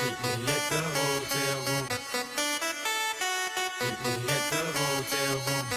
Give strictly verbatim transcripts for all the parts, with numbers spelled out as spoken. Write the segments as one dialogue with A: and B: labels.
A: Meet me at the hotel room. Meet me at the hotel room.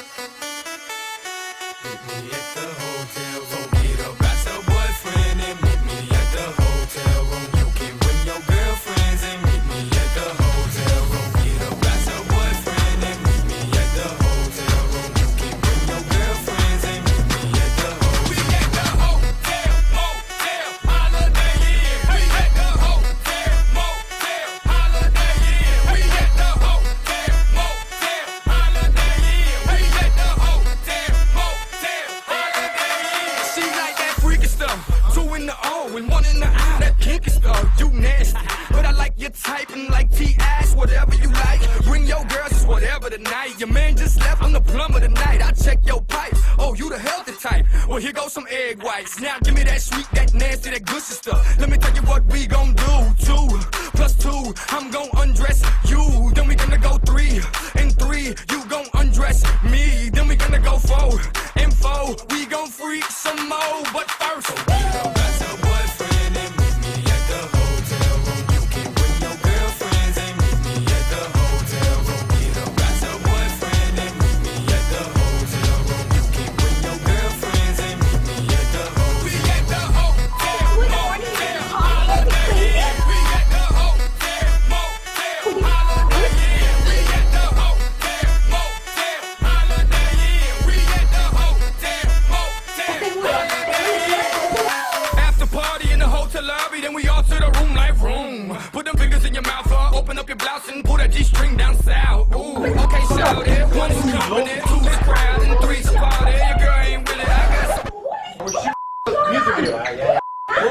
A: Meet me at the hotel room. Get up out your boyfriend and meet me at the hotel room. You can bring your girlfriends and meet me at the hotel room. Get up out your boyfriend and meet me at the hotel room. You can bring your girlfriends and meet me at the hotel room. We at the hotel, motel, holiday inn. We at the hotel, motel, holiday inn. We at the hotel, motel, holiday inn. We at the hotel, motel, holiday inn. She like that freaky stuff, two in the O and one in the I. That kinky stuff, you nasty, but I like your type and like T-ass, whatever you like. Bring your girls, it's whatever tonight. Your man just left, I'm the plumber tonight. I check your pipe, oh you the healthy type. Well here goes some egg whites. Now give me that sweet, that nasty, that good stuff. Let me tell you what we gon' do. Two plus two, I'm gon' undress you. Then we gonna go three and three, you gon' undress me. Then we gonna go four and four, we gon' freak some more. But first, get up out your boyfriend and meet me at the hotel room. You can bring your girlfriends and meet me at the hotel room. Get up out your boyfriend and meet me at the hotel room. You can bring your girlfriends and meet me at the hotel room. We at the hotel, motel, holiday inn. We at the hotel, motel, holiday inn. We at the hotel, motel, holiday inn. We at the hotel, motel, holiday inn. After party in the hotel lobby, then we all to the room like room. Put them fingers in your mouth up, open up your blouse and pull that G-string down south. Ooh, okay, shout it. One's company, two's crowd, and three's a party. Your girl ain't with it, I got some.
B: Music video.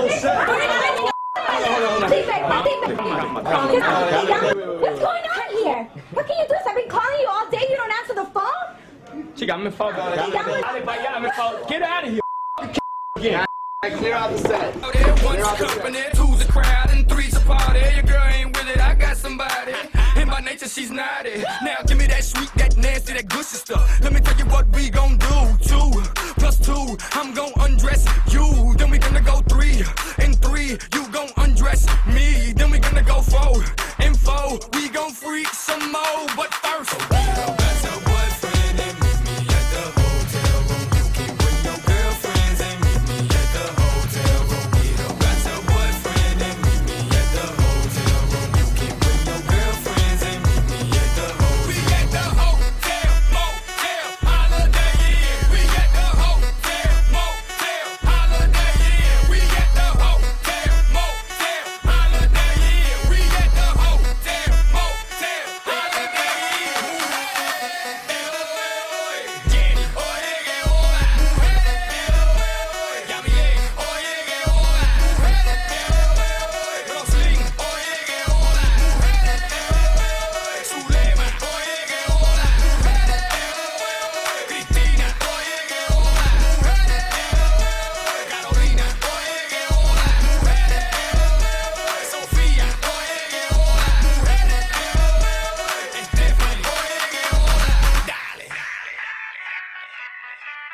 C: What's going on here? What can you do? I've been calling you all day. You don't answer the phone?
D: She got me fucked. Get out of here. Again.
B: Clear out the set.
A: One's company, two's a crowd, and three's a party. Your girl ain't with it, I got somebody. And by nature, she's naughty. Now give me that sweet, that nasty, that good stuff. Let me tell you what we gon' do. Two plus two, I'm gon' undress you. Then we gonna go three and three, you gon' undress me. Then we gonna go four and four, we gon' freak some more. But first, get up out your boyfriend and meet me at the hotel room. You can bring your girlfriends and meet me at the hotel room. Get up out your boyfriend and meet me at the hotel room. You can bring your girlfriends and meet me at the hotel room. We at the hotel, motel, holiday inn. We at the hotel, motel, holiday inn. We at the hotel, motel, holiday inn. We at the hotel, motel, holiday inn. Jenny, oye que hola. Yami, oye que hola. Roslyn, oye que hola. Zulema, oye que hola. Cristina, oye que hola. Carolina, oye que hola. Sofía, oye que hola. Stephanie, oye que hola. Dale.